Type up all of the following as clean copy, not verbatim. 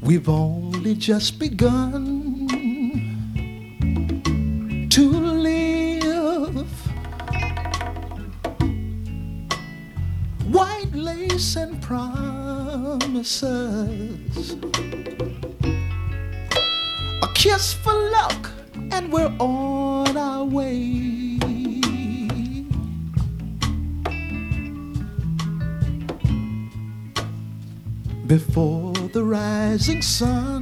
We've only just begun to live. White lace and promises, a kiss for luck, and we're on our way. Before the rising sun,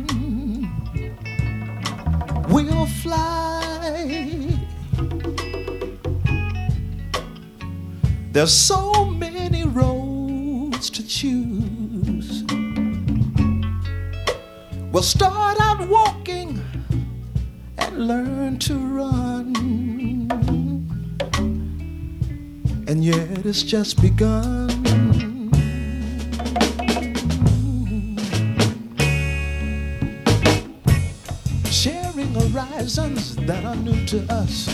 we'll fly. There's so many roads to choose. We'll start out walking and learn to run, and yet it's just begun. Sharing horizons that are new to us,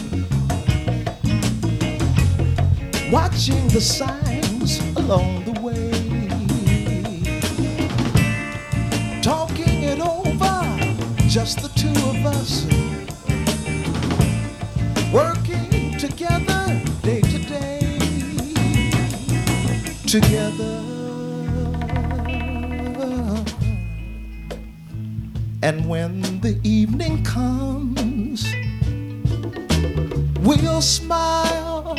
watching the signs along the way, talking it over, just the two of us, working together day to day, together. And when the evening comes, we'll smile.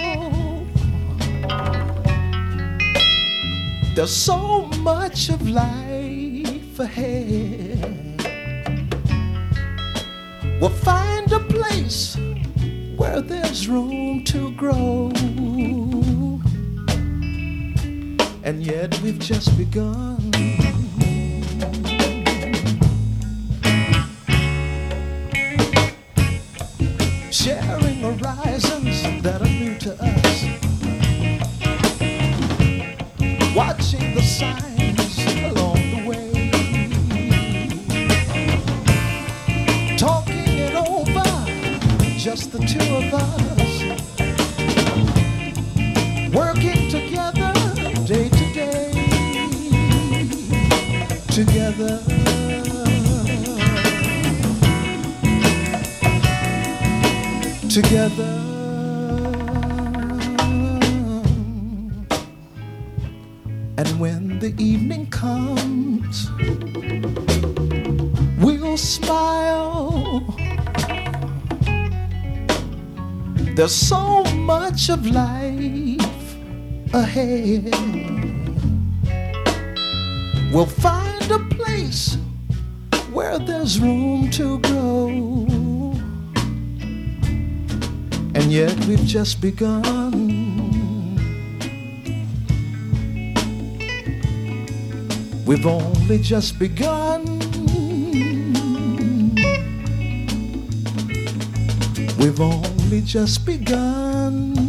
There's so much of life ahead. We'll find a place where there's room to grow, and yet we've just begun. Sharing horizons that are new to us, watching the signs along the way, talking it over, just the two of us, working together day to day, together. Together. And when the evening comes, we'll smile. There's so much of life ahead. We'll find a place where there's room to grow, and yet we've just begun. We've only just begun. We've only just begun.